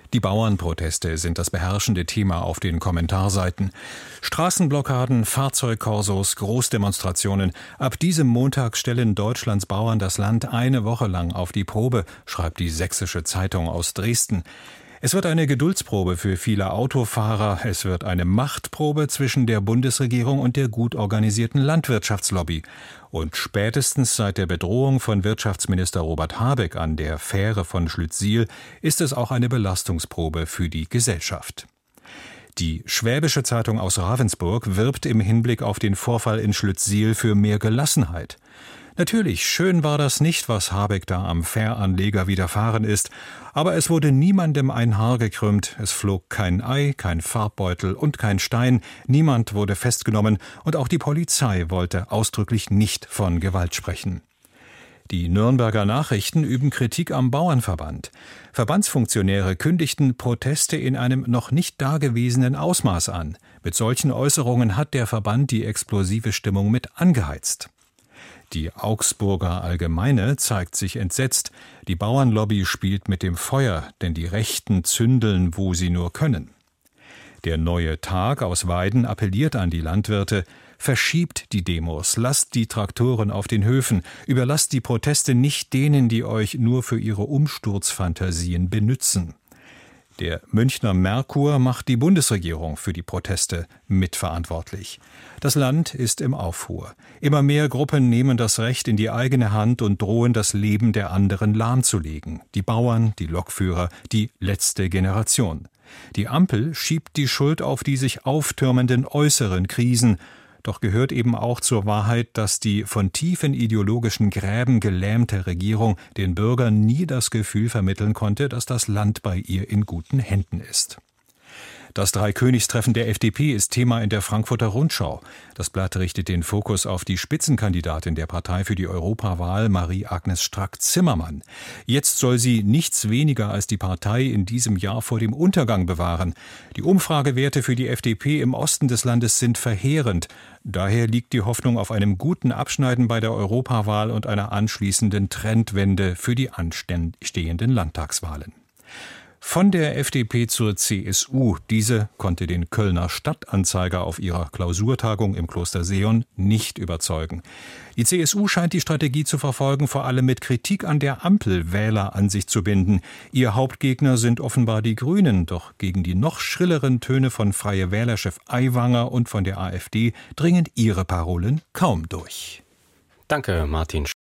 Die Bauernproteste sind das beherrschende Thema auf den Kommentarseiten. Straßenblockaden, Fahrzeugkorsos, Großdemonstrationen. Ab diesem Montag stellen Deutschlands Bauern das Land eine Woche lang auf die Probe, schreibt die Sächsische Zeitung aus Dresden. Es wird eine Geduldsprobe für viele Autofahrer. Es wird eine Machtprobe zwischen der Bundesregierung und der gut organisierten Landwirtschaftslobby. Und spätestens seit der Bedrohung von Wirtschaftsminister Robert Habeck an der Fähre von Schlüttsiel ist es auch eine Belastungsprobe für die Gesellschaft. Die Schwäbische Zeitung aus Ravensburg wirbt im Hinblick auf den Vorfall in Schlüttsiel für mehr Gelassenheit. Natürlich, schön war das nicht, was Habeck da am Fähranleger widerfahren ist, aber es wurde niemandem ein Haar gekrümmt, es flog kein Ei, kein Farbbeutel und kein Stein, niemand wurde festgenommen und auch die Polizei wollte ausdrücklich nicht von Gewalt sprechen. Die Nürnberger Nachrichten üben Kritik am Bauernverband. Verbandsfunktionäre kündigten Proteste in einem noch nicht dagewesenen Ausmaß an. Mit solchen Äußerungen hat der Verband die explosive Stimmung mit angeheizt. Die Augsburger Allgemeine zeigt sich entsetzt. Die Bauernlobby spielt mit dem Feuer, denn die Rechten zündeln, wo sie nur können. Der Neue Tag aus Weiden appelliert an die Landwirte: Verschiebt die Demos, lasst die Traktoren auf den Höfen, überlasst die Proteste nicht denen, die euch nur für ihre Umsturzfantasien benützen. Der Münchner Merkur macht die Bundesregierung für die Proteste mitverantwortlich. Das Land ist im Aufruhr. Immer mehr Gruppen nehmen das Recht in die eigene Hand und drohen, das Leben der anderen lahmzulegen. Die Bauern, die Lokführer, die letzte Generation. Die Ampel schiebt die Schuld auf die sich auftürmenden äußeren Krisen. Doch gehört eben auch zur Wahrheit, dass die von tiefen ideologischen Gräben gelähmte Regierung den Bürgern nie das Gefühl vermitteln konnte, dass das Land bei ihr in guten Händen ist. Das Dreikönigstreffen der FDP ist Thema in der Frankfurter Rundschau. Das Blatt richtet den Fokus auf die Spitzenkandidatin der Partei für die Europawahl, Marie-Agnes Strack-Zimmermann. Jetzt soll sie nichts weniger als die Partei in diesem Jahr vor dem Untergang bewahren. Die Umfragewerte für die FDP im Osten des Landes sind verheerend. Daher liegt die Hoffnung auf einem guten Abschneiden bei der Europawahl und einer anschließenden Trendwende für die anstehenden Landtagswahlen. Von der FDP zur CSU. Diese konnte den Kölner Stadtanzeiger auf ihrer Klausurtagung im Kloster Seeon nicht überzeugen. Die CSU scheint die Strategie zu verfolgen, vor allem mit Kritik an der Ampel Wähler an sich zu binden. Ihr Hauptgegner sind offenbar die Grünen, doch gegen die noch schrilleren Töne von Freie Wähler-Chef Aiwanger und von der AfD dringen ihre Parolen kaum durch. Danke, Martin.